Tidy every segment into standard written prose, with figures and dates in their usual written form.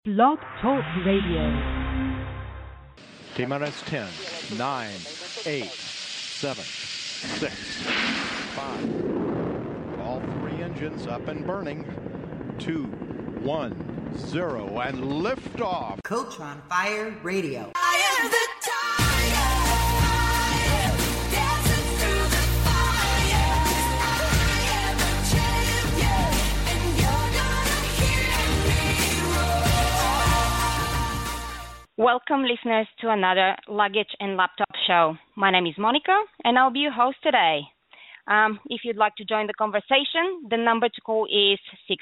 Blog Talk Radio. T-minus 10, 9, 8, 7, 6, 5. All three engines up and burning. 2, 1, 0, and liftoff. Coach on Fire Radio. I am the tiger, dancing through the fire. I am a champion, and you're gonna hear me roar. Welcome, listeners, to another Luggage and Laptop show. My name is Monica, and I'll be your host today. If you'd like to join the conversation, the number to call is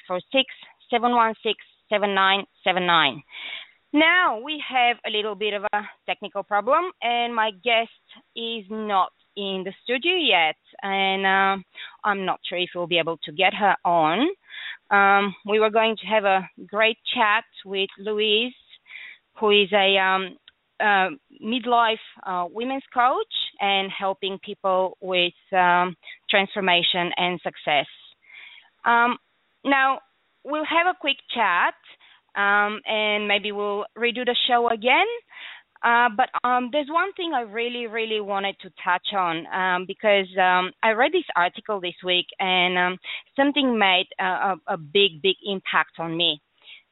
646-716-7979. Now, we have a little bit of a technical problem, and my guest is not in the studio yet, and I'm not sure if we'll be able to get her on. We were going to have a great chat with Louise, who is a midlife women's coach and helping people with transformation and success. Now, we'll have a quick chat, and maybe we'll redo the show again. But there's one thing I really wanted to touch on because I read this article this week, and something made a big impact on me.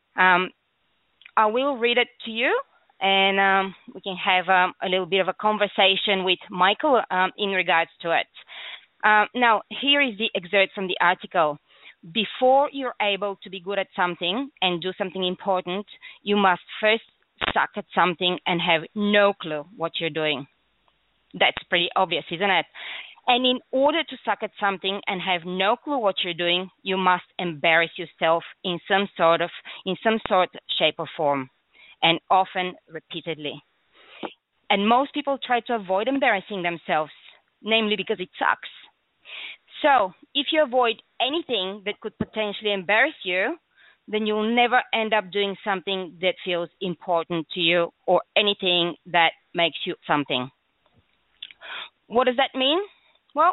I will read it to you, and we can have a little bit of a conversation with Michael in regards to it. Now, here is the excerpt from the article. Before you're able to be good at something and do something important, you must first suck at something and have no clue what you're doing. That's pretty obvious, isn't it? And in order to suck at something and have no clue what you're doing, you must embarrass yourself in some sort, shape, or form, and often repeatedly. And most people try to avoid embarrassing themselves, namely because it sucks. So if you avoid anything that could potentially embarrass you, then you'll never end up doing something that feels important to you or anything that makes you something. What does that mean? Well,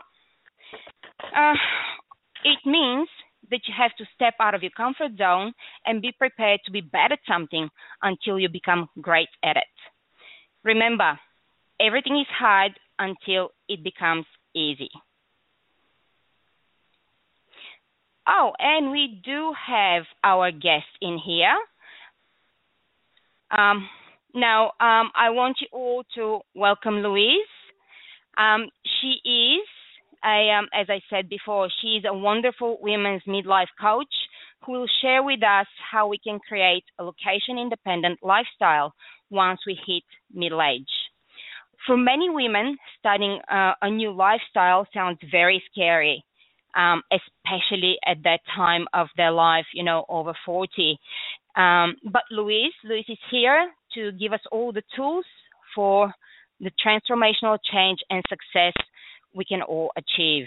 it means that you have to step out of your comfort zone and be prepared to be bad at something until you become great at it. Remember, everything is hard until it becomes easy. Oh, and we do have our guest in here. Now, I want you all to welcome Louise. She is, as I said before, she is a wonderful women's midlife coach who will share with us how we can create a location-independent lifestyle once we hit middle age. For many women, starting a new lifestyle sounds very scary, especially at that time of their life, over 40. But Louise is here to give us all the tools for the transformational change and success we can all achieve.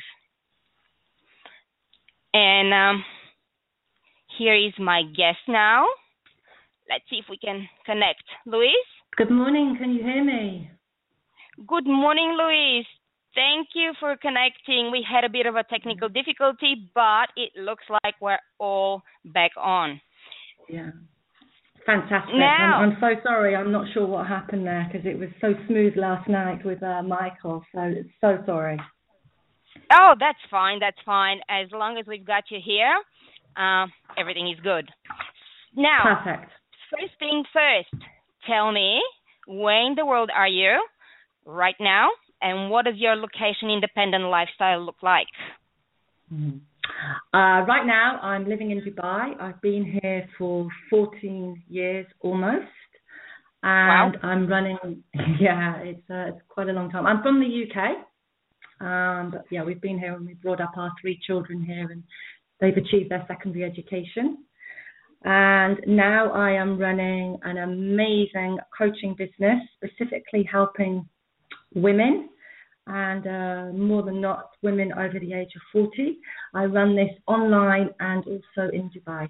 And here is my guest now. Let's see if we can connect. Louise? Good morning. Can you hear me? Good morning, Louise. Thank you for connecting. We had a bit of a technical difficulty, but it looks like we're all back on. Yeah. Fantastic. Now, I'm so sorry. I'm not sure what happened there because it was so smooth last night with Michael. So so sorry. Oh, that's fine. As long as we've got you here, everything is good. Now, perfect. First thing first, tell me, where in the world are you right now, and what does your location-independent lifestyle look like? Mm-hmm. Right now, I'm living in Dubai. I've been here for 14 years almost, and wow. I'm running. Yeah, it's quite a long time. I'm from the UK, but yeah, we've been here and we've brought up our 3 children here, and they've achieved their secondary education. And now I am running an amazing coaching business, specifically helping women. And more than not, women over the age of 40. I run this online and also in Dubai,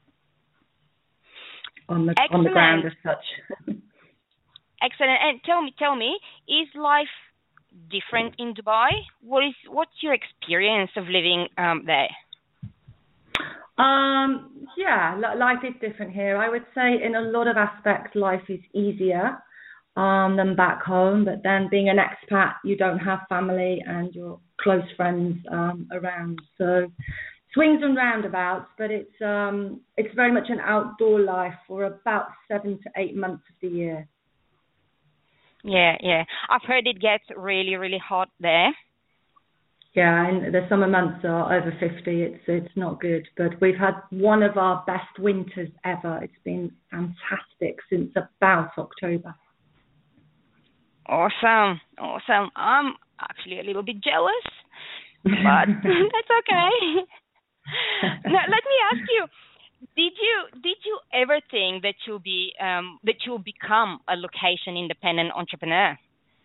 on the ground as such. Excellent. And tell me, is life different in Dubai? What's your experience of living there? Yeah, life is different here. I would say in a lot of aspects, life is easier than back home. But then being an expat, you don't have family and your close friends around. So swings and roundabouts, but it's very much an outdoor life for about 7 to 8 months of the year. Yeah, yeah. I've heard it gets really, really hot there. Yeah, and the summer months are over 50. It's not good, but we've had one of our best winters ever. It's been fantastic since about October. Awesome, awesome. I'm actually a little bit jealous, but that's okay. Now, let me ask you: Did you ever think that you'll become a location independent entrepreneur?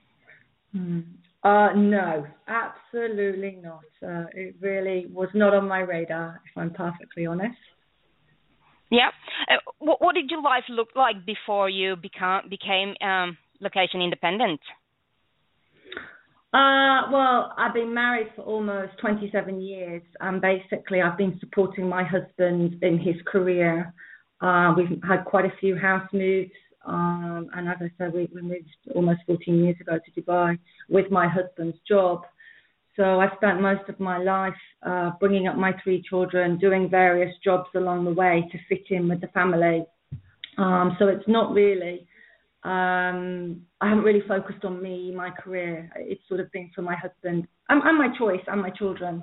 No, absolutely not. It really was not on my radar, if I'm perfectly honest. Yeah. What did your life look like before you became location independent? Well, I've been married for almost 27 years, and basically I've been supporting my husband in his career. We've had quite a few house moves, and as I said, we moved almost 14 years ago to Dubai with my husband's job. So I spent most of my life bringing up my 3 children, doing various jobs along the way to fit in with the family. So it's not really... I haven't really focused on me, my career. It's sort of been for my husband and my choice and my children.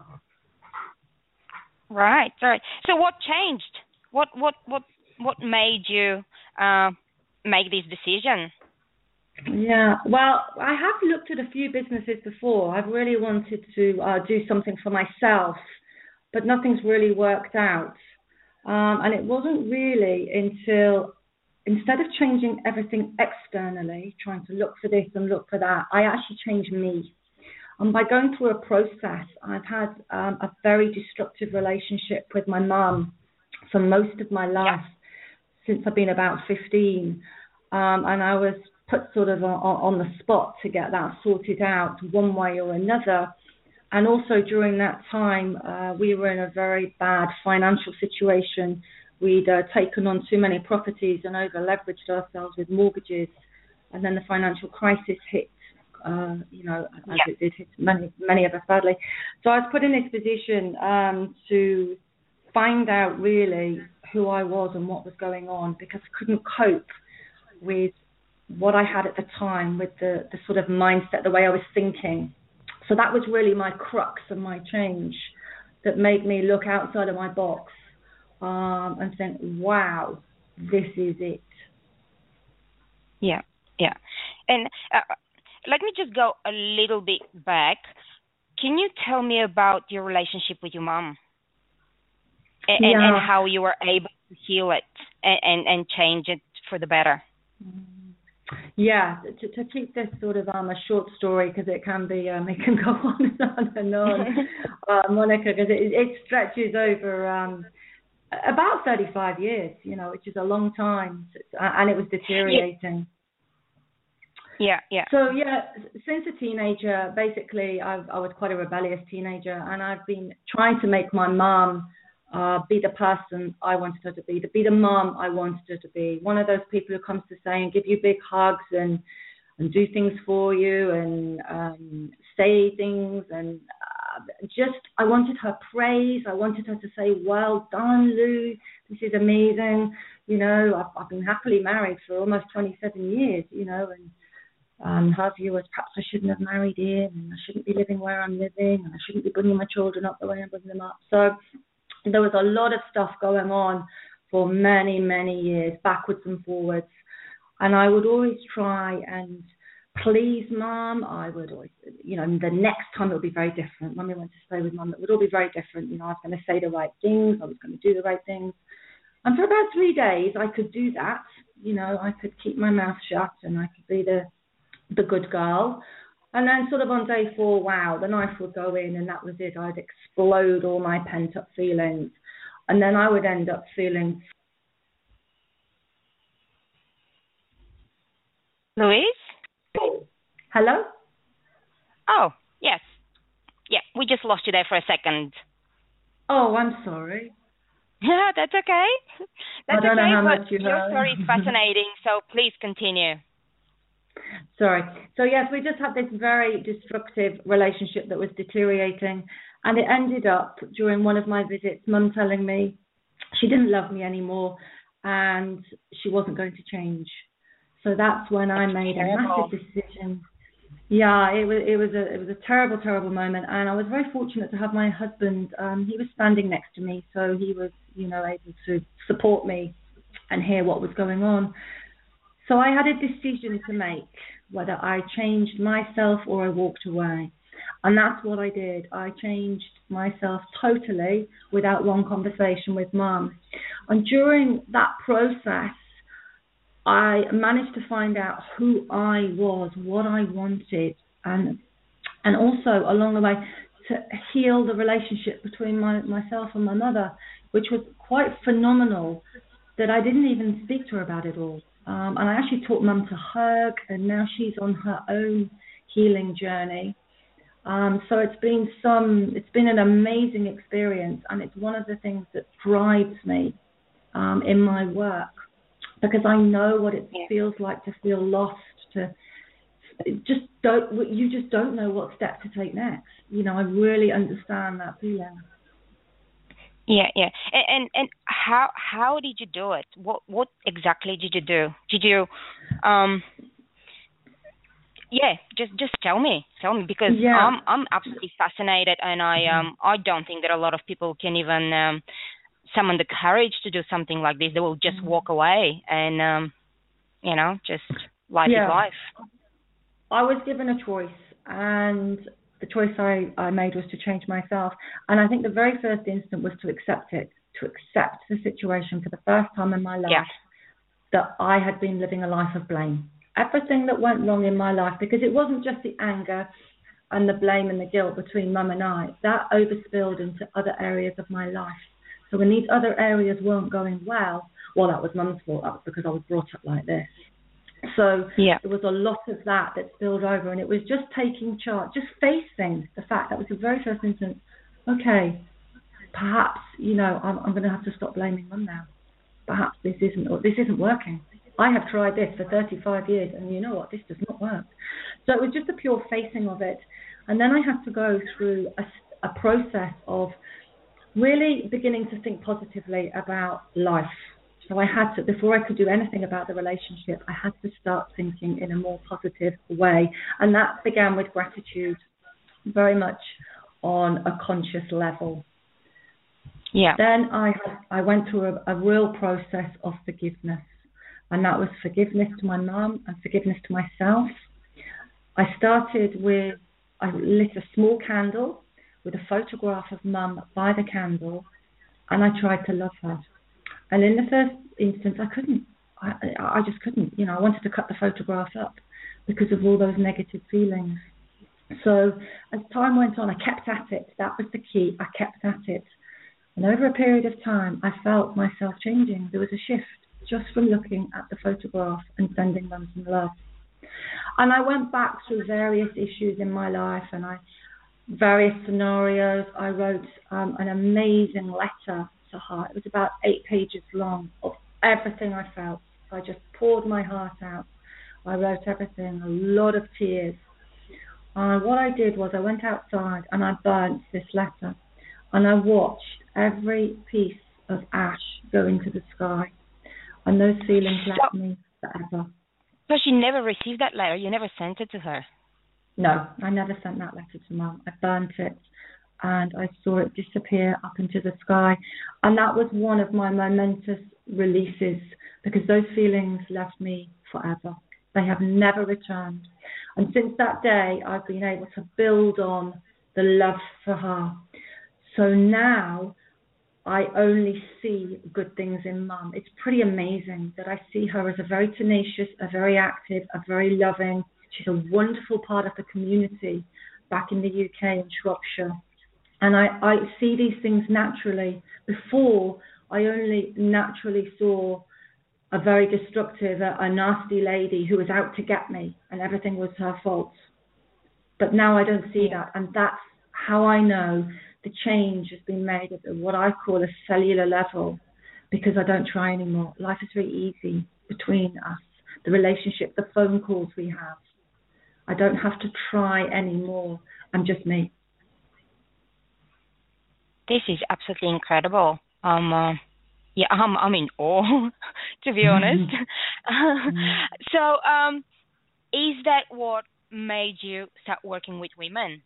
Right. So what changed? What made you make this decision? Yeah, well, I have looked at a few businesses before. I've really wanted to do something for myself, but nothing's really worked out. And it wasn't really until, instead of changing everything externally, trying to look for this and look for that, I actually changed me. And by going through a process, I've had a very destructive relationship with my mum for most of my life, since I've been about 15. And I was put sort of on the spot to get that sorted out one way or another. And also during that time, we were in a very bad financial situation. We'd taken on too many properties and over-leveraged ourselves with mortgages. And then the financial crisis hit, as it did hit many of us badly. So I was put in this position to find out really who I was and what was going on, because I couldn't cope with what I had at the time, with the sort of mindset, the way I was thinking. So that was really my crux and my change that made me look outside of my box and think, wow, this is it. Yeah. And let me just go a little bit back. Can you tell me about your relationship with your mom and how you were able to heal it and change it for the better? Yeah, to keep this sort of a short story, because it can be, it can go on and on, Monica, because it stretches over about 35 years, which is a long time, and it was deteriorating. Yeah. So, since a teenager, basically, I was quite a rebellious teenager, and I've been trying to make my mom be the person I wanted her to be the mom I wanted her to be. One of those people who comes to say and give you big hugs and do things for you and say things, and I wanted her praise. I wanted her to say, well done, Lou, this is amazing. I've been happily married for almost 27 years, and her view was perhaps I shouldn't have married in, and I shouldn't be living where I'm living, and I shouldn't be bringing my children up the way I'm bringing them up. So there was a lot of stuff going on for many, many years, backwards and forwards. And I would always try and please Mum. I would always, the next time it would be very different. Mummy went to stay with Mum. It would all be very different. I was going to say the right things. I was going to do the right things. And for about 3 days, I could do that. I could keep my mouth shut and I could be the good girl. And then sort of on day 4, wow, the knife would go in and that was it. I'd explode all my pent-up feelings. And then I would end up feeling... Louise? Hello? Oh, yes. Yeah, we just lost you there for a second. Oh, I'm sorry. Yeah, that's okay. That's I don't know okay, how but much you your heard. story is fascinating, so please continue. Sorry. So yes, we just had this very destructive relationship that was deteriorating, and it ended up during one of my visits, Mum telling me she didn't love me anymore and she wasn't going to change. So that's when I made a massive decision. Yeah, it was a terrible moment, and I was very fortunate to have my husband. He was standing next to me, so he was, able to support me and hear what was going on. So I had a decision to make, whether I changed myself or I walked away. And that's what I did. I changed myself totally without one conversation with Mum. And during that process, I managed to find out who I was, what I wanted, and also along the way to heal the relationship between myself and my mother, which was quite phenomenal that I didn't even speak to her about it all. And I actually taught Mum to hug, and now she's on her own healing journey. So it's been an amazing experience, and it's one of the things that drives me in my work, because I know what it feels like to feel lost, you just don't know what step to take next. I really understand that feeling. Yeah. And how did you do it? What exactly did you do? Did you just tell me because I'm absolutely fascinated, and I don't think that a lot of people can even summon the courage to do something like this. They will just walk away and just life is life. I was given a choice, and the choice I made was to change myself. And I think the very first instant was to accept the situation for the first time in my life, that I had been living a life of blame. Everything that went wrong in my life, because it wasn't just the anger and the blame and the guilt between Mum and I, that overspilled into other areas of my life. So when these other areas weren't going well, that was Mum's fault. That was because I was brought up like this. So there was a lot of that spilled over, and it was just taking charge, just facing the fact that was the very first instance. Okay, perhaps I'm going to have to stop blaming Mum now. Perhaps this isn't working. I have tried this for 35 years, and you know what? This does not work. So it was just a pure facing of it, and then I had to go through a process of really beginning to think positively about life. So I had to, before I could do anything about the relationship, I had to start thinking in a more positive way. And that began with gratitude, very much on a conscious level. Yeah. Then I went through a real process of forgiveness. And that was forgiveness to my mum and forgiveness to myself. I lit a small candle with a photograph of Mum by the candle, and I tried to love her. And in the first instance, I couldn't. I just couldn't. I wanted to cut the photograph up because of all those negative feelings. So as time went on, I kept at it. That was the key. I kept at it. And over a period of time, I felt myself changing. There was a shift just from looking at the photograph and sending Mum some love. And I went back through various issues in my life and various scenarios. I wrote an amazing letter to her. It was about 8 pages long of everything I felt. I just poured my heart out. I wrote everything, a lot of tears. And what I did was I went outside and I burnt this letter. And I watched every piece of ash go into the sky. And those feelings left me forever. So she never received that letter? You never sent it to her? No, I never sent that letter to Mum. I burnt it and I saw it disappear up into the sky. And that was one of my momentous releases because those feelings left me forever. They have never returned. And since that day, I've been able to build on the love for her. So now I only see good things in Mum. It's pretty amazing that I see her as a very tenacious, a very active, a very loving. She's a wonderful part of the community back in the UK in Shropshire. And I see these things naturally. Before, I only naturally saw a very destructive, a nasty lady who was out to get me and everything was her fault. But now I don't see that. And that's how I know the change has been made at what I call a cellular level, because I don't try anymore. Life is very easy between us, the relationship, the phone calls we have. I don't have to try anymore. I'm just me. This is absolutely incredible. Yeah, I'm in awe, to be honest. So, is that what made you start working with women?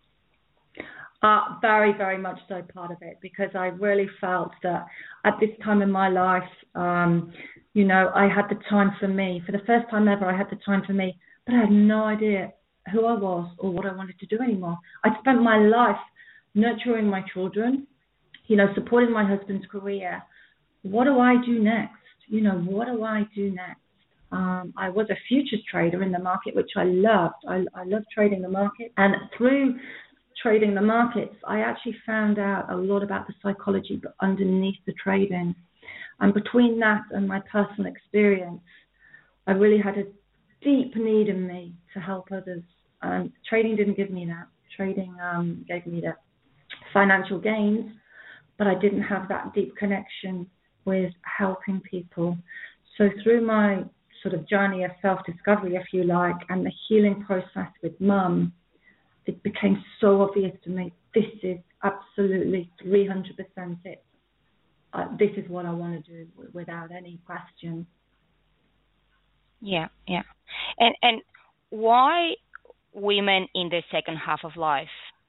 Very, very much so part of it, because I really felt that at this time in my life, I had the time for me. For the first time ever, I had the time for me, but I had no idea who I was or what I wanted to do anymore. I'd spent my life nurturing my children, supporting my husband's career. What do I do next? What do I do next? I was a futures trader in the market, which I loved. I loved trading the market. And through trading the markets, I actually found out a lot about the psychology but underneath the trading. And between that and my personal experience, I really had a deep need in me to help others. Trading didn't give me that. Trading gave me the financial gains, but I didn't have that deep connection with helping people. So through my sort of journey of self-discovery, if you like, and the healing process with Mum, it became so obvious to me, this is absolutely 300% it. This is what I want to do without any question. Yeah. And why women in the second half of life?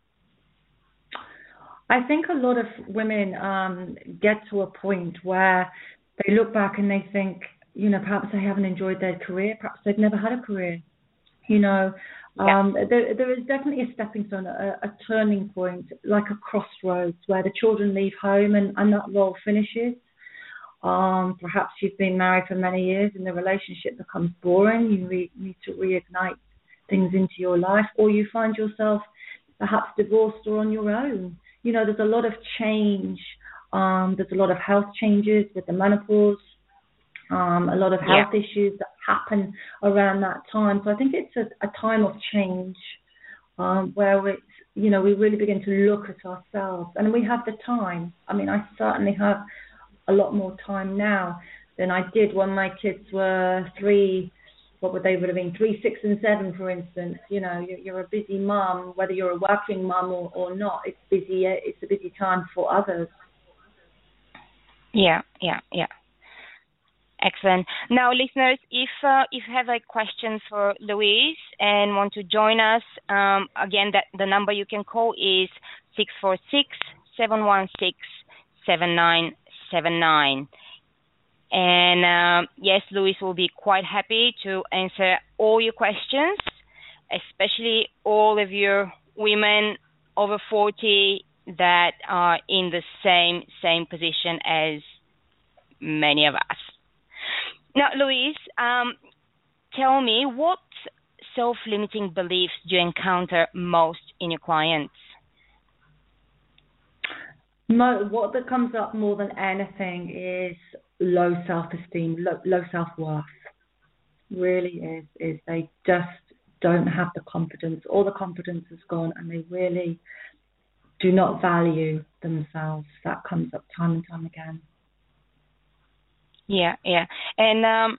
I think a lot of women get to a point where they look back and they think, perhaps they haven't enjoyed their career, perhaps they've never had a career. There is definitely a stepping stone, a turning point, like a crossroads where the children leave home and that role finishes. Perhaps you've been married for many years and the relationship becomes boring. You need to reignite things into your life, or you find yourself perhaps divorced or on your own. There's a lot of change. There's a lot of health changes with the menopause. A lot of health issues that happen around that time. So I think it's a time of change where it's, we really begin to look at ourselves, and we have the time. I mean, I certainly have a lot more time now than I did when my kids were 3. What would they have been? 3, 6, and 7, for instance. You're a busy mum, whether you're a working mum or not. It's busy. It's a busy time for others. Yeah. Excellent. Now, listeners, if you have questions for Louise and want to join us, again, the number you can call is 646-716-7979. And yes, Louise will be quite happy to answer all your questions, especially all of your women over 40 that are in the same position as many of us. Now, Louise, tell me, what self-limiting beliefs do you encounter most in your clients? What that comes up more than anything is low self-esteem, low self-worth. Really is they just don't have the confidence. All the confidence is gone, and they really do not value themselves. That comes up time and time again. Yeah. And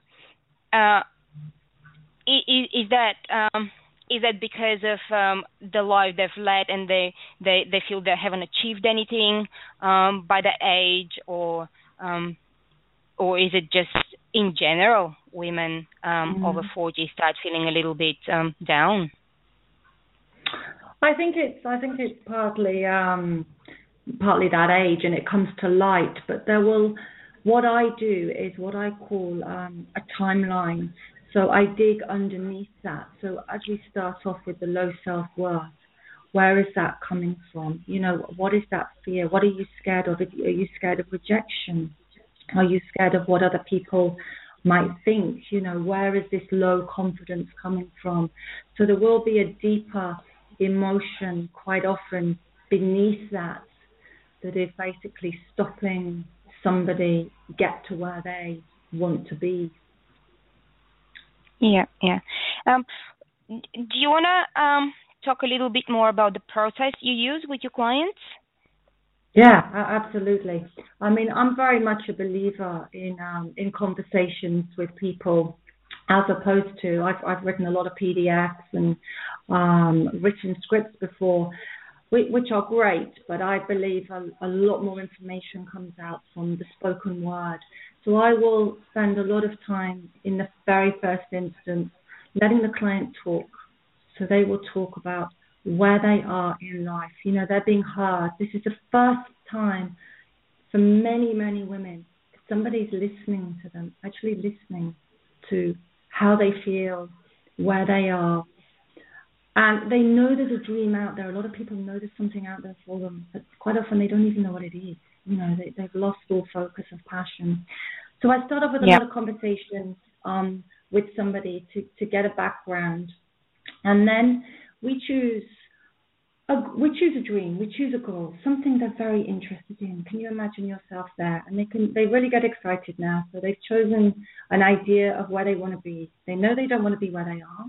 is that because of the life they've led and they feel they haven't achieved anything by that age, or is it just in general women over 40 start feeling a little bit down? I think it's partly that age, and it comes to light. But what I do is what I call a timeline. So I dig underneath that. So as we start off with the low self-worth, where is that coming from? What is that fear? What are you scared of? Are you scared of rejection? Are you scared of what other people might think? Where is this low confidence coming from? So there will be a deeper emotion quite often beneath that is basically stopping somebody get to where they want to be. Yeah. Do you want to talk a little bit more about the process you use with your clients? Yeah, absolutely. I mean, I'm very much a believer in conversations with people, as opposed to I've written a lot of PDFs and written scripts before, which are great, but I believe a lot more information comes out from the spoken word. So I will spend a lot of time in the very first instance letting the client talk. So they will talk about where they are in life. You know, they're being heard. This is the first time for many, many women somebody's listening to them, actually listening to how they feel, where they are. And they know there's a dream out there. A lot of people know there's something out there for them, but quite often they don't even know what it is. You know, they've lost all focus of passion. So I start off with a lot of conversations with somebody to get a background. And then we choose a dream, we choose a goal, something they're very interested in. Can you imagine yourself there? And they really get excited now. So they've chosen an idea of where they want to be. They know they don't want to be where they are.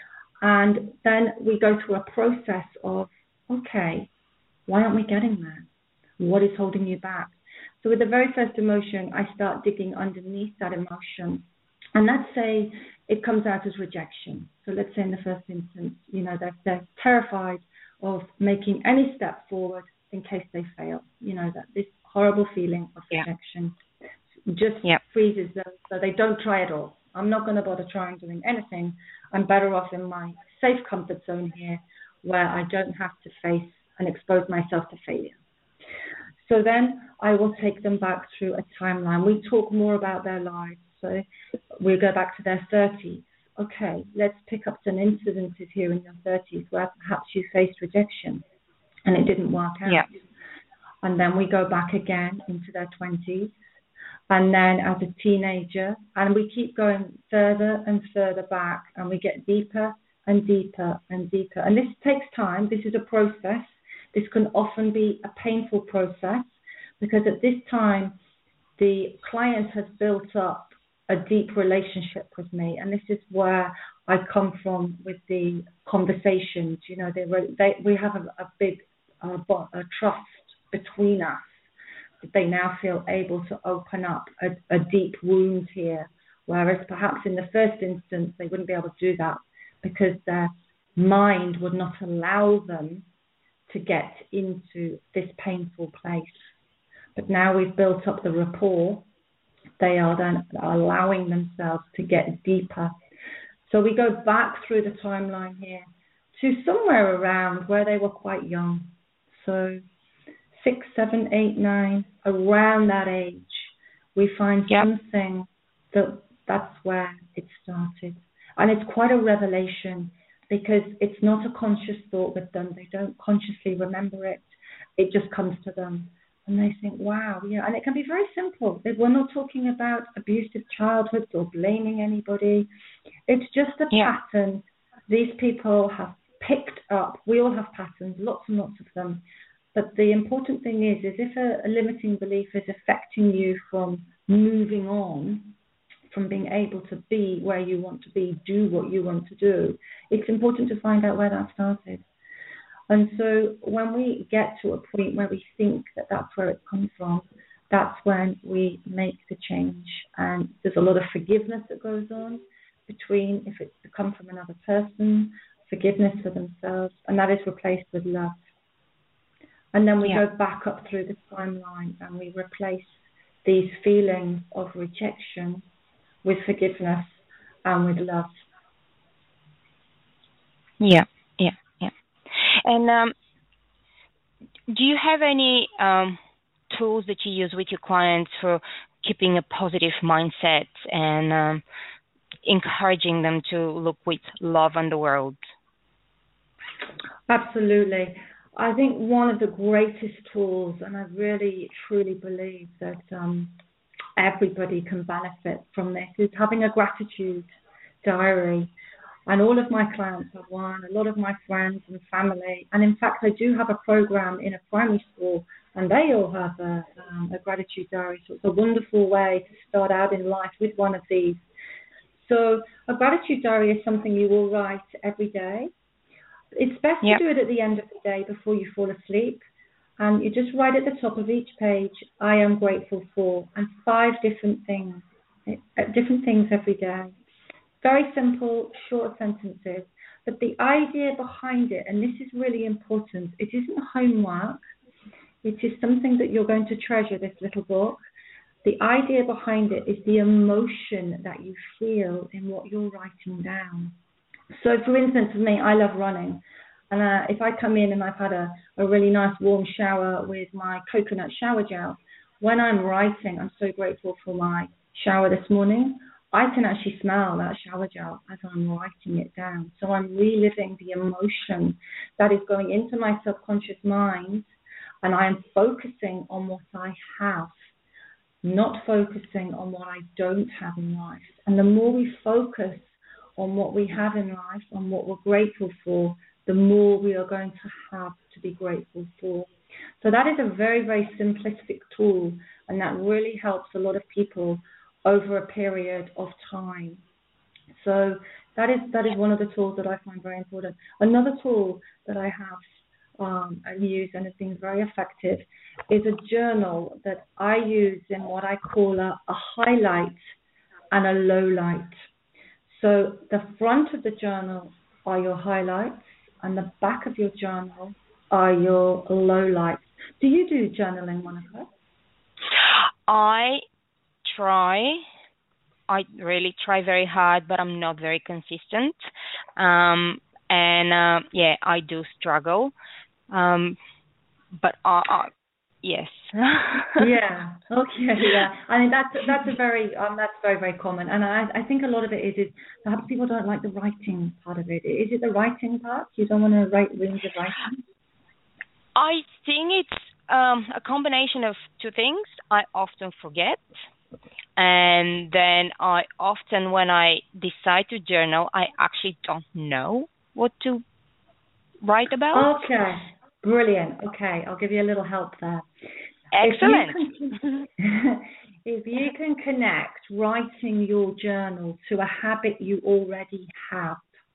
And then we go through a process of, okay, why aren't we getting there? What is holding you back? So with the very first emotion, I start digging underneath that emotion. And let's say it comes out as rejection. So let's say in the first instance, you know, they're terrified of making any step forward in case they fail. You know, that this horrible feeling of rejection just freezes them, so they don't try at all. I'm not going to bother trying doing anything. I'm better off in my safe comfort zone here, where I don't have to face and expose myself to failure. So then I will take them back through a timeline. We talk more about their lives. So we go back to their 30s. Okay, let's pick up some incidences here in your 30s where perhaps you faced rejection and it didn't work out. Yeah. And then we go back again into their 20s, and then as a teenager, and we keep going further and further back, and we get deeper and deeper and deeper. And this takes time. This is a process. This can often be a painful process, because at this time, the client has built up a deep relationship with me, and this is where I come from with the conversations. You know, we have a big a trust between us, that they now feel able to open up a deep wound here, whereas perhaps in the first instance they wouldn't be able to do that because their mind would not allow them to get into this painful place. But now we've built up the rapport, they are then allowing themselves to get deeper. So we go back through the timeline here to somewhere around where they were quite young. So 6, 7, 8, 9, around that age, we find something that's where it started. And it's quite a revelation, because it's not a conscious thought with them. They don't consciously remember it. It just comes to them. And they think, wow, yeah. And it can be very simple. We're not talking about abusive childhoods or blaming anybody. It's just a pattern these people have picked up. We all have patterns, lots and lots of them. But the important thing is if a limiting belief is affecting you from moving on, from being able to be where you want to be, do what you want to do, it's important to find out where that started. And so when we get to a point where we think that that's where it's come from, that's when we make the change. And there's a lot of forgiveness that goes on between, if it's come from another person, forgiveness for themselves, and that is replaced with love. And then we go back up through the timeline and we replace these feelings of rejection with forgiveness and with love. Yeah. And do you have any tools that you use with your clients for keeping a positive mindset and encouraging them to look with love on the world? Absolutely. I think one of the greatest tools, and I really, truly believe that everybody can benefit from this, is having a gratitude diary. And all of my clients have one, a lot of my friends and family. And in fact, I do have a program in a primary school, and they all have a gratitude diary. So it's a wonderful way to start out in life with one of these. So a gratitude diary is something you will write every day. It's best to do it at the end of the day before you fall asleep. And you just write at the top of each page, I am grateful for, and 5 different things every day. Very simple, short sentences. But the idea behind it, and this is really important, it isn't homework. It is something that you're going to treasure, this little book. The idea behind it is the emotion that you feel in what you're writing down. So, for instance, for me, I love running. And if I come in and I've had a really nice warm shower with my coconut shower gel, when I'm writing, I'm so grateful for my shower this morning. I can actually smell that shower gel as I'm writing it down. So I'm reliving the emotion that is going into my subconscious mind, and I am focusing on what I have, not focusing on what I don't have in life. And the more we focus on what we have in life, on what we're grateful for, the more we are going to have to be grateful for. So that is a very, very simplistic tool, and that really helps a lot of people over a period of time. So that is one of the tools that I find very important. Another tool that I have used and has been very effective is a journal that I use in what I call a highlight and a low light. So the front of the journal are your highlights, and the back of your journal are your low lights. Do you do journaling, Monica? I really try very hard, but I'm not very consistent. I do struggle. But yes. Yeah. Okay. Yeah. I mean that's very very common, and I think a lot of it is perhaps people don't like the writing part of it. Is it the writing part? You don't want to write reams of writing? I think it's a combination of 2 things. I often forget, and then I often, when I decide to journal, I actually don't know what to write about. Okay, brilliant. Okay, I'll give you a little help there. Excellent. If you can connect writing your journal to a habit you already have.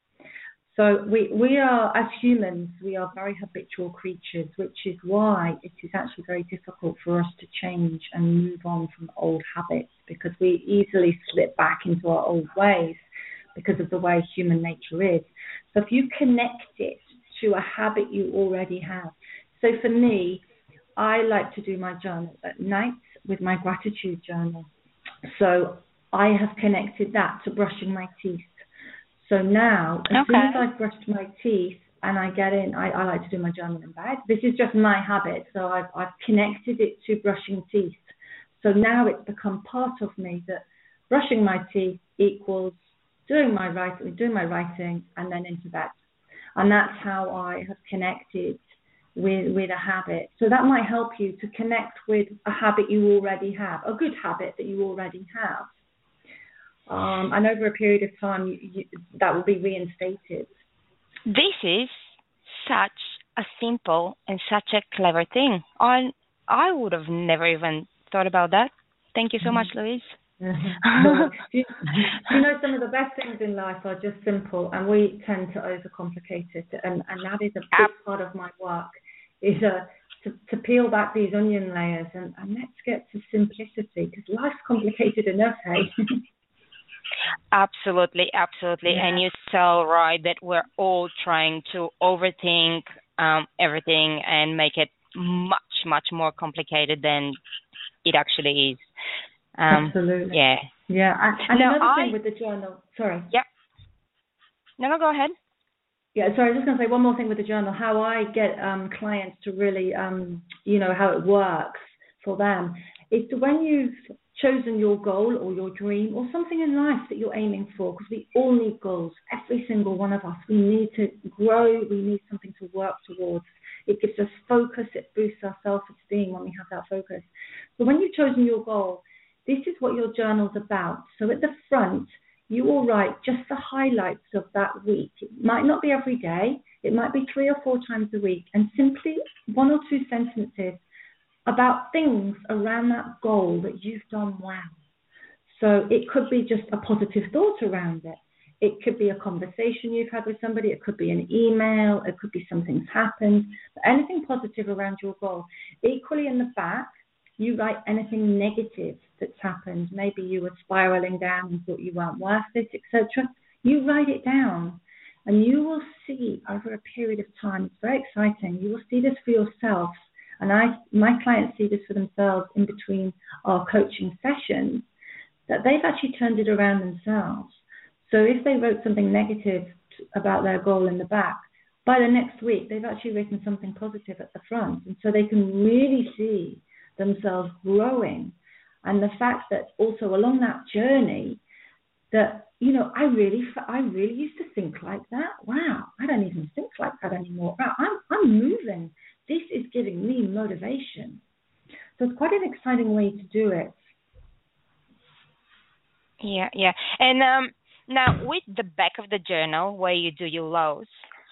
So we are, as humans, we are very habitual creatures, which is why it is actually very difficult for us to change and move on from old habits, because we easily slip back into our old ways because of the way human nature is. So if you connect it to a habit you already have. So for me, I like to do my journal at night with my gratitude journal. So I have connected that to brushing my teeth. So now, as soon as I've brushed my teeth and I get in, I like to do my journal in bed. This is just my habit. So I've connected it to brushing teeth. So now it's become part of me that brushing my teeth equals doing my writing and then into bed. And that's how I have connected with a habit. So that might help you to connect with a habit you already have, a good habit that you already have. And over a period of time, that will be reinstated. This is such a simple and such a clever thing. I would have never even thought about that. Thank you so much, Louise. You know, some of the best things in life are just simple, and we tend to overcomplicate it. And that is a big part of my work, is to peel back these onion layers and let's get to simplicity, because life's complicated enough, hey? Absolutely. Yeah. And you're so right that we're all trying to overthink everything and make it much, much more complicated than it actually is. Absolutely. Yeah. Yeah. And another thing with the journal, sorry. Yeah. No, go ahead. Yeah, sorry, I was just going to say one more thing with the journal, how I get clients to really, how it works for them, is to when you've chosen your goal or your dream or something in life that you're aiming for, because we all need goals, every single one of us. We need to grow, we need something to work towards. It gives us focus, it boosts our self-esteem when we have that focus. So when you've chosen your goal, this is what your journal's about. So at the front, you will write just the highlights of that week. It might not be every day, it might be 3 or 4 times a week, and simply 1 or 2 sentences about things around that goal that you've done well. So it could be just a positive thought around it. It could be a conversation you've had with somebody. It could be an email. It could be something's happened. But anything positive around your goal. Equally in the back, you write anything negative that's happened. Maybe you were spiraling down and thought you weren't worth it, etc. You write it down, and you will see over a period of time. It's very exciting. You will see this for yourself, and my clients see this for themselves in between our coaching sessions, that they've actually turned it around themselves. So if they wrote something negative about their goal in the back, by the next week they've actually written something positive at the front, and so they can really see themselves growing. And the fact that also along that journey that, you know, I really used to think like that. Wow, I don't even think like that anymore. Wow, I'm moving. This is giving me motivation. So it's quite an exciting way to do it. Yeah. And now with the back of the journal where you do your lows,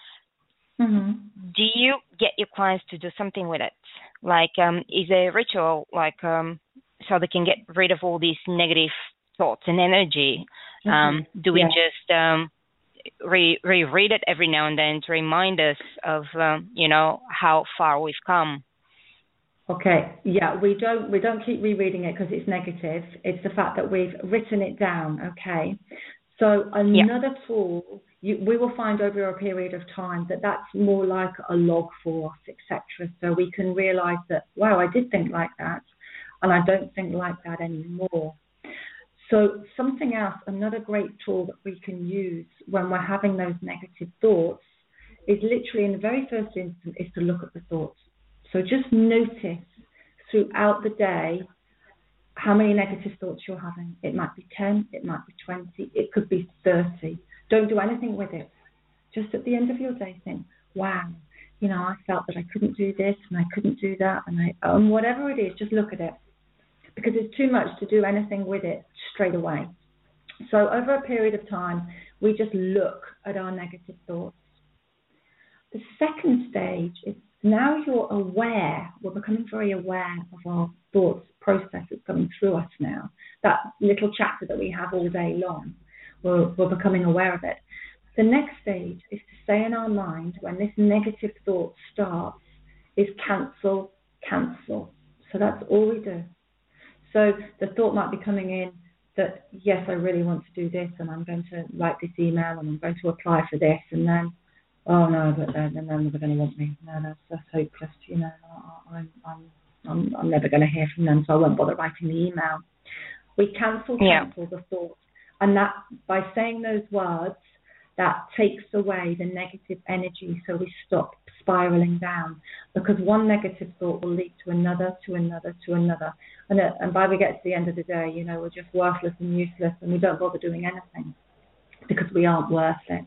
do you get your clients to do something with it? Like, is there a ritual, like, so they can get rid of all these negative thoughts and energy? Do we just reread it every now and then to remind us of, you know, how far we've come? Okay, yeah, we don't keep rereading it because it's negative. It's the fact that we've written it down, okay? So another tool, we will find over a period of time that that's more like a log for us, etc. So we can realize that, wow, I did think like that, and I don't think like that anymore. So something else, another great tool that we can use when we're having those negative thoughts is literally in the very first instance is to look at the thoughts. So just notice throughout the day how many negative thoughts you're having. It might be 10, it might be 20, it could be 30. Don't do anything with it. Just at the end of your day think, wow, you know, I felt that I couldn't do this and I couldn't do that, and whatever it is, just look at it. Because it's too much to do anything with it straight away. So over a period of time, we just look at our negative thoughts. The second stage is now you're aware, we're becoming very aware of our thoughts process that's coming through us now. That little chapter that we have all day long, we're becoming aware of it. The next stage is to say in our mind, when this negative thought starts, is cancel, cancel. So that's all we do. So the thought might be coming in that, yes, I really want to do this, and I'm going to write this email, and I'm going to apply for this, and then, oh no, but then they're never going to want me. No, that's hopeless. You know, I'm never going to hear from them, so I won't bother writing the email. We cancel the thought, and that by saying those words, that takes away the negative energy, so we stop spiraling down, because one negative thought will lead to another, to another, to another, and by we get to the end of the day, you know, we're just worthless and useless, and we don't bother doing anything because we aren't worth it.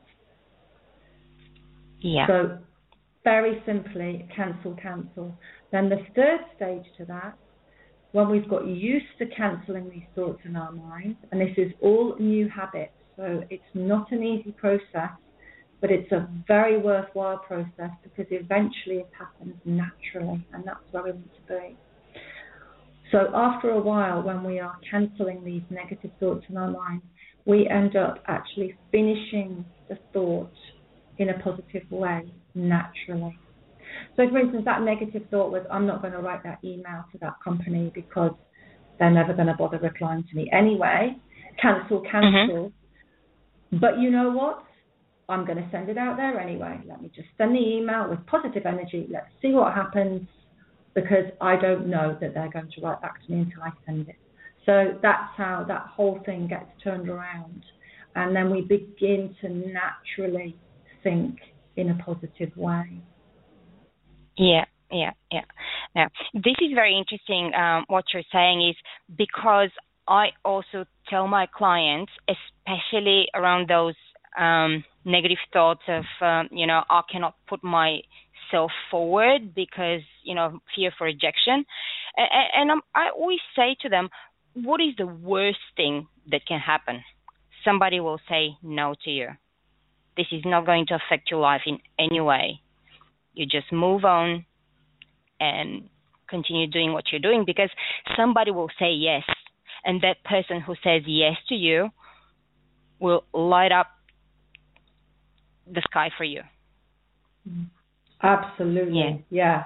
Yeah. So very simply, cancel, cancel. Then the third stage to that, when we've got used to cancelling these thoughts in our mind, and this is all new habits, so it's not an easy process, but it's a very worthwhile process because eventually it happens naturally, and that's where we want to be. So after a while, when we are cancelling these negative thoughts in our mind, we end up actually finishing the thought in a positive way, naturally. So for instance, that negative thought was, I'm not going to write that email to that company because they're never going to bother replying to me anyway. Cancel, cancel. But you know what? I'm going to send it out there anyway. Let me just send the email with positive energy. Let's see what happens, because I don't know that they're going to write back to me until I send it. So that's how that whole thing gets turned around. And then we begin to naturally think in a positive way. Yeah. Now, this is very interesting. What you're saying is, because I also tell my clients, especially around those negative thoughts of, I cannot put myself forward because, fear for rejection. And I always say to them, what is the worst thing that can happen? Somebody will say no to you. This is not going to affect your life in any way. You just move on and continue doing what you're doing, because somebody will say yes. And that person who says yes to you will light up the sky for you. Absolutely, yeah.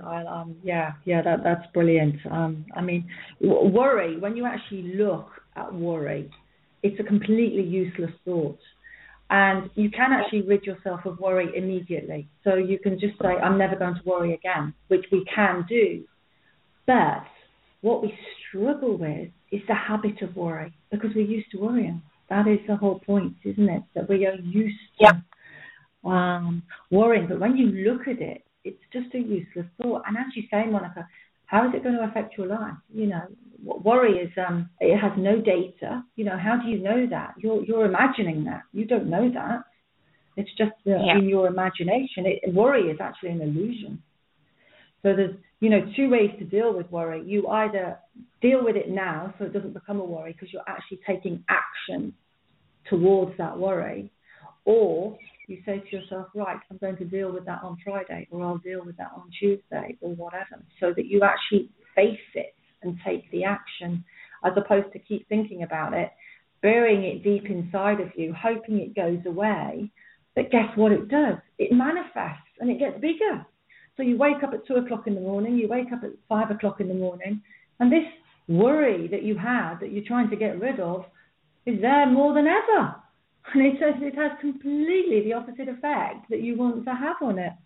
That's brilliant. I mean, worry. When you actually look at worry, it's a completely useless thought, and you can actually rid yourself of worry immediately. So you can just say, "I'm never going to worry again," which we can do. But what we struggle with is the habit of worry, because we're used to worrying. That is the whole point, isn't it? That we are used to worrying. But when you look at it, it's just a useless thought. And as you say, Monica, how is it going to affect your life? You know, worry is it has no data. You know, how do you know that? You're imagining that. You don't know that. It's just in your imagination. Worry is actually an illusion. So there's, you know, two ways to deal with worry. You either deal with it now so it doesn't become a worry because you're actually taking action towards that worry, or you say to yourself, right, I'm going to deal with that on Friday, or I'll deal with that on Tuesday, or whatever, so that you actually face it and take the action, as opposed to keep thinking about it, burying it deep inside of you, hoping it goes away. But guess what it does? It manifests and it gets bigger. So you wake up at 2 o'clock in the morning, you wake up at 5 o'clock in the morning, and this worry that you have, that you're trying to get rid of, is there more than ever. And it has completely the opposite effect that you want to have on it.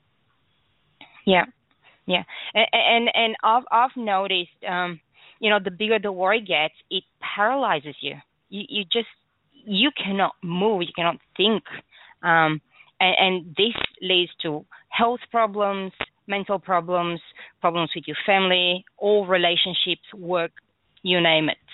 Yeah. And I've noticed, you know, the bigger the worry gets, it paralyzes you. You cannot move, you cannot think. And this leads to health problems, mental problems, problems with your family, all relationships, work, you name it.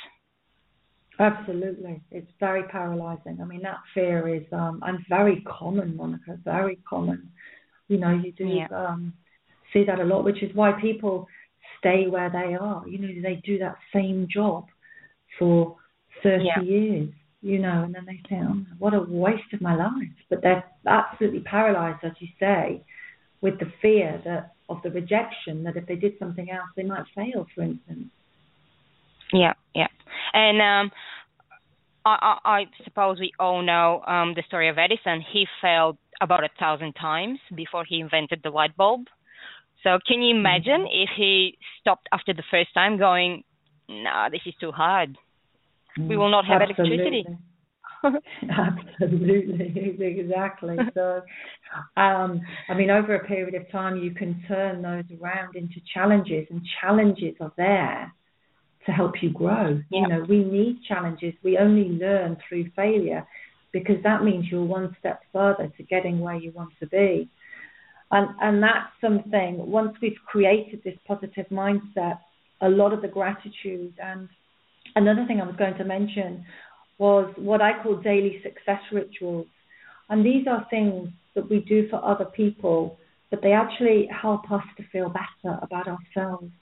Absolutely. It's very paralyzing. I mean, that fear is and very common, Monica, very common. You know, you do see that a lot, which is why people stay where they are. You know, they do that same job for 30 years, you know, and then they say, oh, what a waste of my life. But they're absolutely paralyzed, as you say, with the fear that of the rejection, that if they did something else, they might fail, for instance. Yeah. And I suppose we all know the story of Edison. He failed about 1,000 times before he invented the light bulb. So can you imagine if he stopped after the first time going, no, this is too hard. We will not have electricity. Absolutely, exactly. So, I mean, over a period of time, you can turn those around into challenges, and challenges are there to help you grow. You know, we need challenges. We only learn through failure, because that means you're one step further to getting where you want to be. And that's something, once we've created this positive mindset, a lot of the gratitude. And another thing I was going to mention was what I call daily success rituals. And these are things that we do for other people, but they actually help us to feel better about ourselves.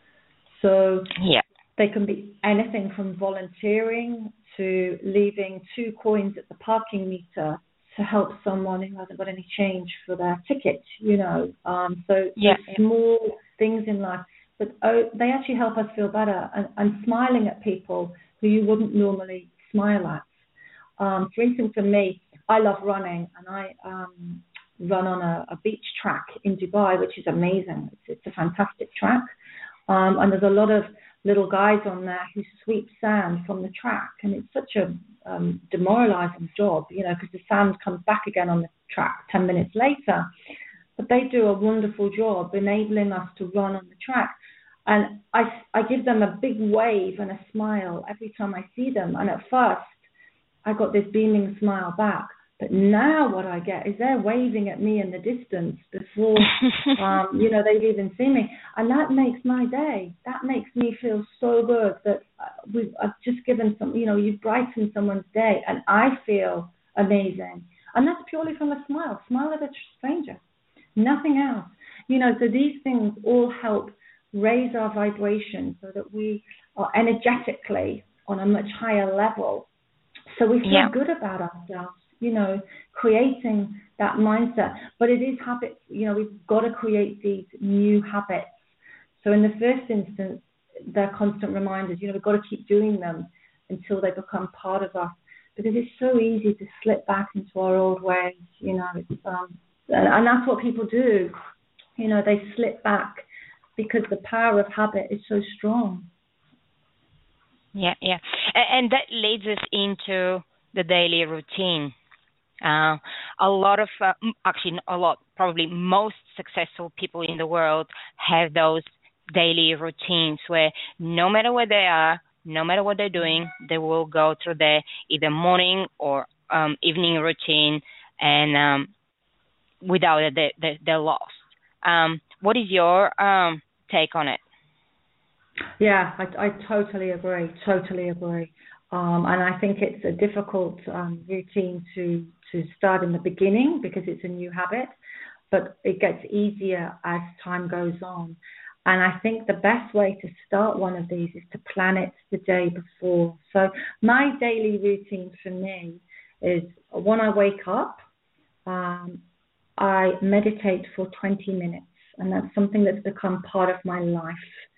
So they can be anything from volunteering to leaving 2 coins at the parking meter to help someone who hasn't got any change for their ticket, you know. Small things in life, but they actually help us feel better. And smiling at people who you wouldn't normally smile at. For instance, for me, I love running, and I run on a beach track in Dubai, which is amazing. It's a fantastic track. And there's a lot of little guys on there who sweep sand from the track, and it's such a demoralizing job, you know, because the sand comes back again on the track 10 minutes later. But they do a wonderful job enabling us to run on the track. And I give them a big wave and a smile every time I see them. And at first, I got this beaming smile back. But now what I get is they're waving at me in the distance before, you know, they've even seen me. And that makes my day. That makes me feel so good that I've just given some, you know, you've brightened someone's day, and I feel amazing. And that's purely from a smile. Smile at a stranger. Nothing else. You know, so these things all help raise our vibration so that we are energetically on a much higher level. So we feel good about ourselves. You know, creating that mindset. But it is habits. You know, we've got to create these new habits. So in the first instance, they're constant reminders. You know, we've got to keep doing them until they become part of us. because it's so easy to slip back into our old ways. It's, and that's what people do. They slip back because the power of habit is so strong. Yeah. And that leads us into the daily routine. A lot of, actually not a lot, probably most successful people in the world have those daily routines where no matter where they are, no matter what they're doing, they will go through their either morning or evening routine, and without it, they're lost. What is your take on it? Yeah, I totally agree. And I think it's a difficult routine to start in the beginning because it's a new habit, but it gets easier as time goes on. And I think the best way to start one of these is to plan it the day before. So my daily routine for me is when I wake up, I meditate for 20 minutes, and that's something that's become part of my life.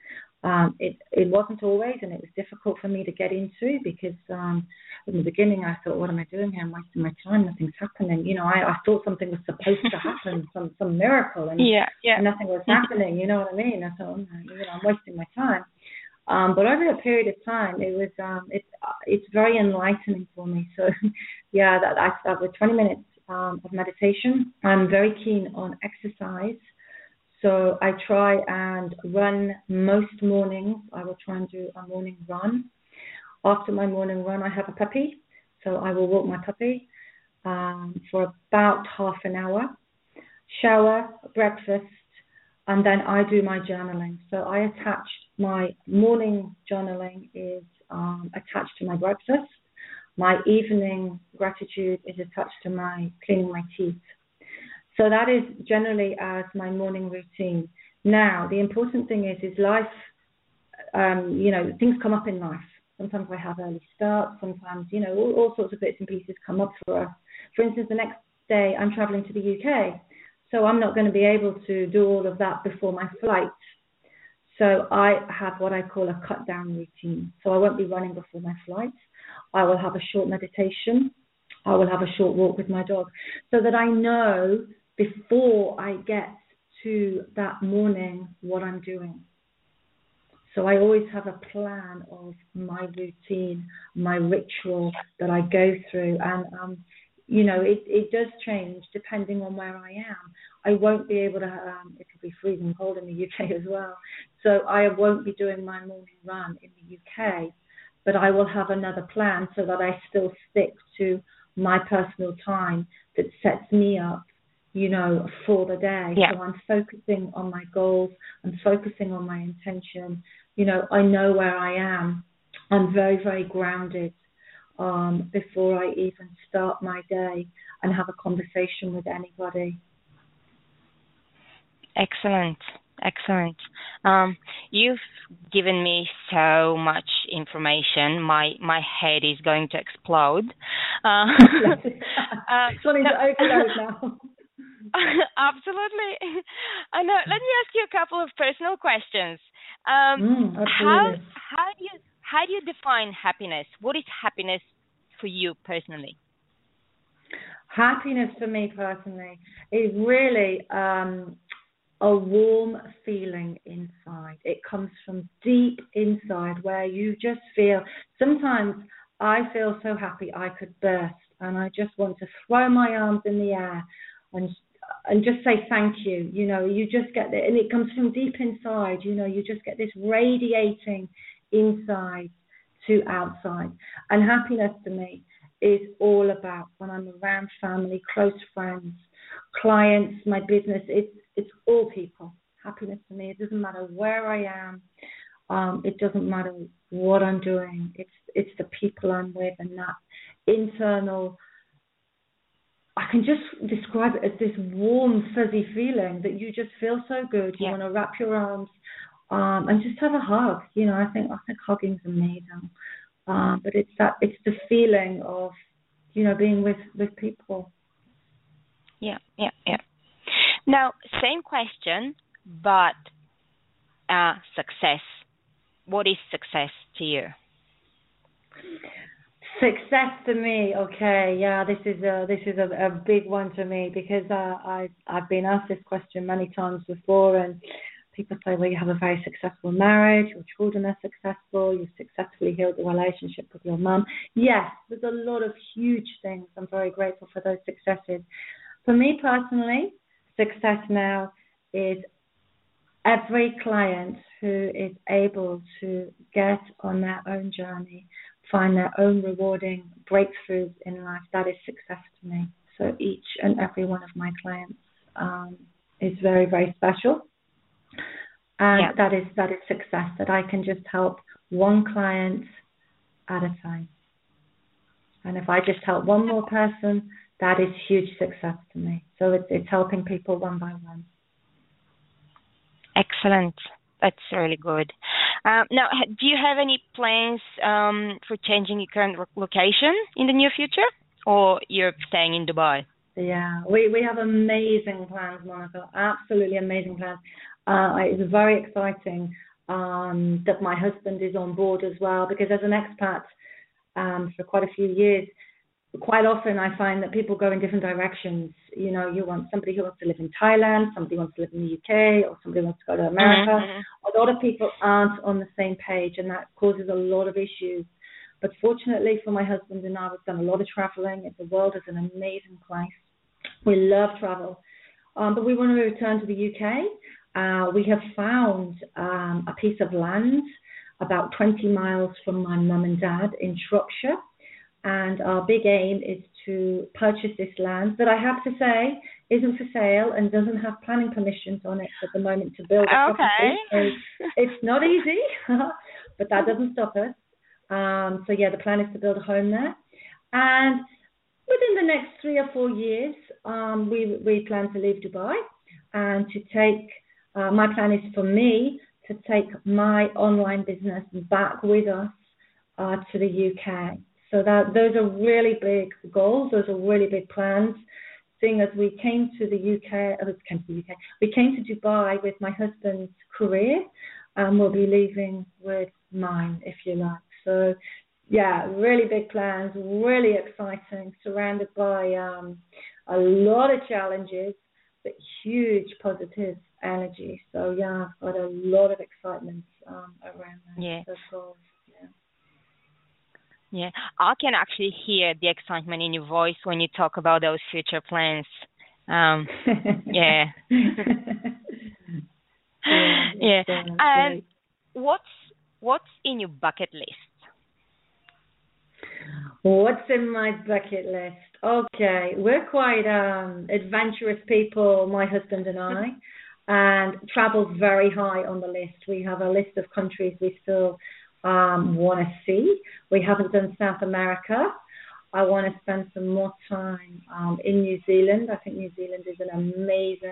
It wasn't always, and it was difficult for me to get into because in the beginning I thought, what am I doing here? I'm wasting my time. Nothing's happening. I thought something was supposed to happen, some miracle, and nothing was happening. You know what I mean? I thought, I'm wasting my time. But over a period of time, it was it's very enlightening for me. So that I start with 20 minutes of meditation. I'm very keen on exercise. So I try and run most mornings. I will try and do a morning run. After my morning run, I have a puppy. So I will walk my puppy for about half an hour, shower, breakfast, and then I do my journaling. So I attached my morning journaling is attached to my breakfast. My evening gratitude is attached to my cleaning my teeth. So that is generally as my morning routine. Now, the important thing is life, things come up in life. Sometimes I have early starts, sometimes, all sorts of bits and pieces come up for us. For instance, the next day I'm traveling to the UK, so I'm not going to be able to do all of that before my flight. So I have what I call a cut-down routine. So I won't be running before my flight. I will have a short meditation. I will have a short walk with my dog so that I know before I get to that morning what I'm doing. So I always have a plan of my routine, my ritual that I go through. And, it does change depending on where I am. I won't be able to, it could be freezing cold in the UK as well. So I won't be doing my morning run in the UK, but I will have another plan so that I still stick to my personal time that sets me up, for the day. Yeah. So I'm focusing on my goals. I'm focusing on my intention. I know where I am. I'm very, very grounded before I even start my day and have a conversation with anybody. Excellent. You've given me so much information. My head is going to explode. It's wanting to overload now. Absolutely. I know. Let me ask you a couple of personal questions. Absolutely. How do you define happiness? What is happiness for you personally? Happiness for me personally is really a warm feeling inside. It comes from deep inside where you just feel, sometimes I feel so happy I could burst and I just want to throw my arms in the air and just say thank you. You just get it, and it comes from deep inside. You just get this radiating inside to outside. And happiness to me is all about when I'm around family, close friends, clients, my business. It's all people. Happiness to me, it doesn't matter where I am. It doesn't matter what I'm doing. It's the people I'm with, and that internal, I can just describe it as this warm, fuzzy feeling that you just feel so good. You want to wrap your arms and just have a hug. I think hugging's amazing. But it's the feeling of, being with people. Yeah. Now, same question, but success. What is success to you? Success to me, okay, yeah, this is a big one to me because I've been asked this question many times before, and people say, well, you have a very successful marriage, your children are successful, you've successfully healed the relationship with your mum. Yes, there's a lot of huge things. I'm very grateful for those successes. For me personally, success now is every client who is able to get on their own journey, find their own rewarding breakthroughs in life. That is success to me. So each and every one of my clients is very, very special. And that is success, that I can just help one client at a time. And if I just help one more person, that is huge success to me. So it's helping people one by one. Excellent. That's really good. Now, do you have any plans for changing your current location in the near future, or you're staying in Dubai? Yeah, we have amazing plans, Monica. Absolutely amazing plans. It's very exciting that my husband is on board as well, because as an expat for quite a few years, quite often I find that people go in different directions. You know, you want somebody who wants to live in Thailand, somebody wants to live in the UK, or somebody wants to go to America. Mm-hmm. A lot of people aren't on the same page, and that causes a lot of issues. But fortunately for my husband and I, we've done a lot of traveling. The world is an amazing place. We love travel. But we want to return to the UK. We have found a piece of land about 20 miles from my mum and dad in Shropshire. And our big aim is to purchase this land that I have to say isn't for sale and doesn't have planning permissions on it at the moment to build a property. So it's not easy, but that doesn't stop us. So yeah, the plan is to build a home there. And within the next 3 or 4 years, we plan to leave Dubai and to take, my plan is for me to take my online business back with us to the UK. So those are really big goals. Those are really big plans. Seeing as we came to the UK, we came to Dubai with my husband's career, and we'll be leaving with mine, if you like. So, yeah, really big plans, really exciting, surrounded by a lot of challenges, but huge positive energy. So, yeah, I've got a lot of excitement around those goals. Yeah, I can actually hear the excitement in your voice when you talk about those future plans. Yeah. Yeah. And what's in your bucket list? What's in my bucket list? Okay, we're quite adventurous people, my husband and I, and travel's very high on the list. We have a list of countries we still want to see. We haven't done South America. I want to spend some more time in New Zealand. I think New Zealand is an amazing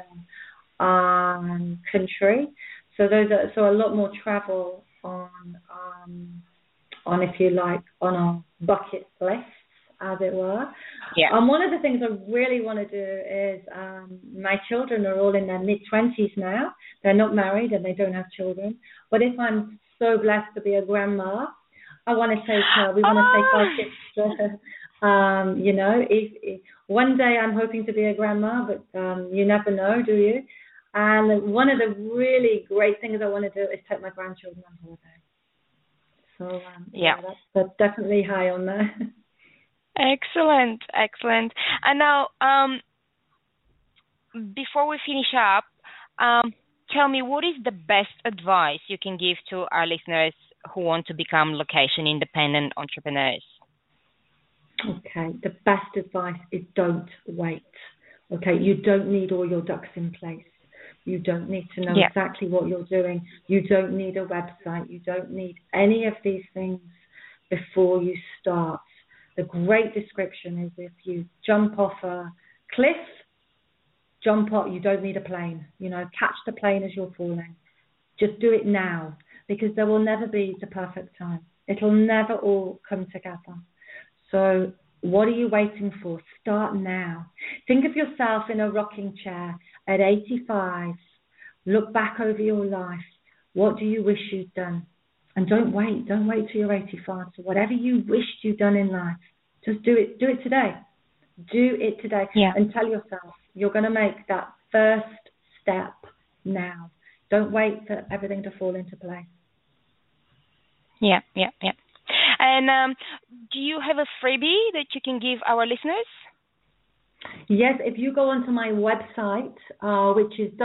country. So a lot more travel on if you like, on our bucket lists, as it were. Yeah. One of the things I really want to do is my children are all in their mid-20s now. They're not married and they don't have children. But if I'm so blessed to be a grandma, we want to take our kids to, you know, if one day I'm hoping to be a grandma, but you never know, do you? And one of the really great things I want to do is take my grandchildren on holiday. So, that's definitely high on there. Excellent. And now, before we finish up, tell me, what is the best advice you can give to our listeners who want to become location-independent entrepreneurs? Okay, the best advice is don't wait. Okay, you don't need all your ducks in place. You don't need to know exactly what you're doing. You don't need a website. You don't need any of these things before you start. The great description is if you jump off a cliff, you don't need a plane. You know, catch the plane as you're falling. Just do it now, because there will never be the perfect time. It'll never all come together. So what are you waiting for? Start now. Think of yourself in a rocking chair at 85. Look back over your life. What do you wish you'd done? And don't wait till you're 85. So whatever you wished you'd done in life, just do it today. Do it today. Yeah. And tell yourself you're going to make that first step now. Don't wait for everything to fall into place. Yeah. And do you have a freebie that you can give our listeners? Yes, if you go onto my website, which is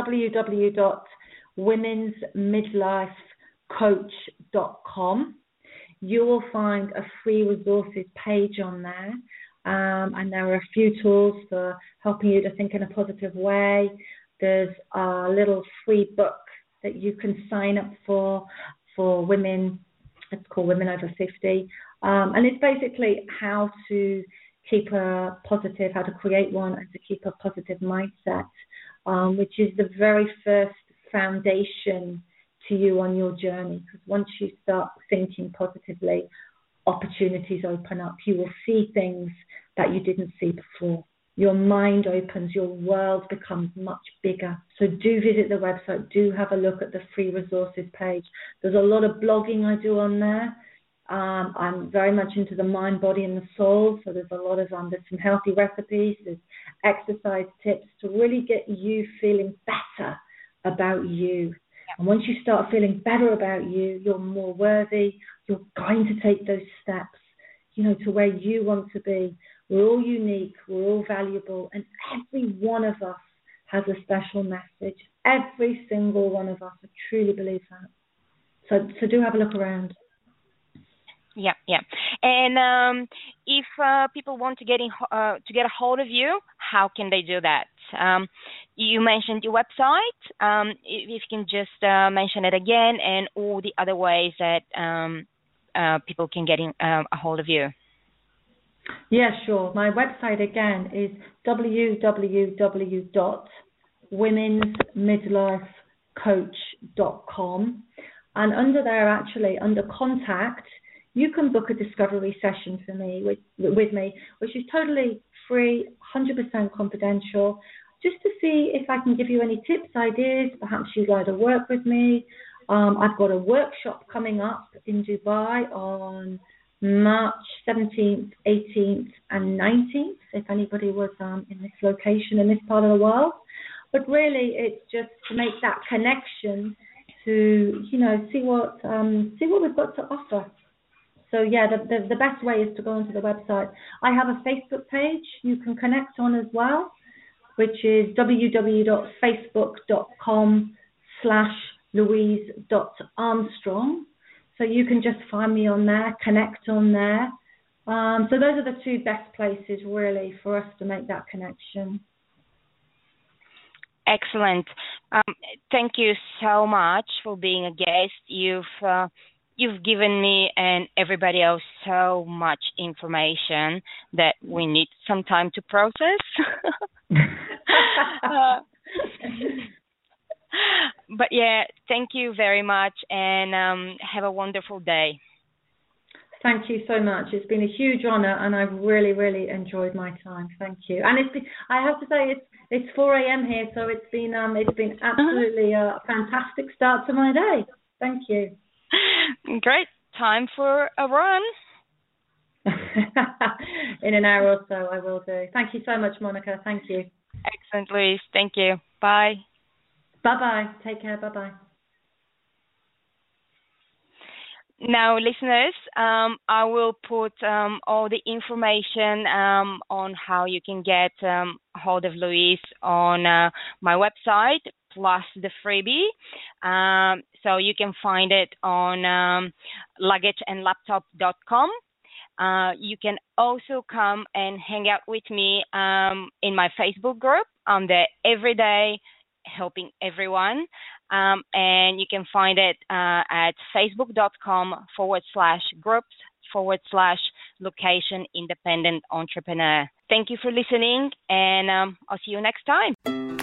www.womensmidlifecoach.com, you will find a free resources page on there. And there are a few tools for helping you to think in a positive way. There's a little free book that you can sign up for women. It's called Women Over 50. And it's basically how to keep how to create one and to keep a positive mindset, which is the very first foundation to you on your journey. Because once you start thinking positively, opportunities open up. You will see things that you didn't see before. Your mind opens, your world becomes much bigger. So do visit the website, do have a look at the free resources page. There's a lot of blogging I do on there. I'm very much into the mind, body, and the soul. So there's a lot of there's some healthy recipes, there's exercise tips to really get you feeling better about you. And once you start feeling better about you, you're more worthy. You're going to take those steps, to where you want to be. We're all unique. We're all valuable. And every one of us has a special message. Every single one of us. I truly believe that. So do have a look around. Yeah. And if people want to get a hold of you, how can they do that? You mentioned your website. If you can just mention it again, and all the other ways that people can get a hold of you. Yeah, sure. My website again is www.womensmidlifecoach.com, and under there, actually, under contact, you can book a discovery session for me with me, which is totally free, 100% confidential, just to see if I can give you any tips, ideas. Perhaps you'd like to work with me. I've got a workshop coming up in Dubai on March 17th, 18th, and 19th, if anybody was in this location, in this part of the world. But really, it's just to make that connection to, see what we've got to offer. So, yeah, the best way is to go onto the website. I have a Facebook page you can connect on as well, which is www.facebook.com/Louise.Armstrong. So you can just find me on there, connect on there. So those are the two best places, really, for us to make that connection. Excellent. Thank you so much for being a guest. You've given me and everybody else so much information that we need some time to process. But yeah, thank you very much, and have a wonderful day. Thank you so much. It's been a huge honor, and I've really, really enjoyed my time. Thank you. And I have to say, it's 4 a.m. here, so it's been absolutely a fantastic start to my day. Thank you. Great. Time for a run. In an hour or so, I will do. Thank you so much, Monica. Thank you. Excellent, Louise. Thank you. Bye. Bye-bye. Take care. Bye-bye. Now, listeners, I will put all the information on how you can get hold of Louise on my website, plus the freebie. So you can find it on luggageandlaptop.com. You can also come and hang out with me in my Facebook group. I'm there every day, helping everyone. And you can find it at facebook.com/groups/location independent entrepreneur. Thank you for listening, and I'll see you next time.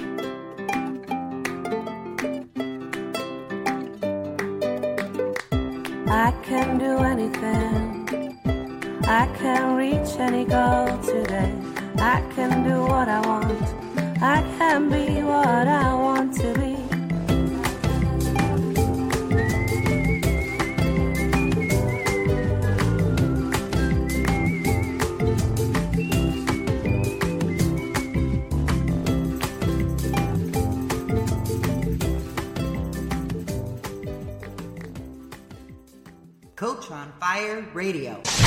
I can do anything. I can reach any goal today. I can do what I want. I can be what I want to be. on Fire Radio.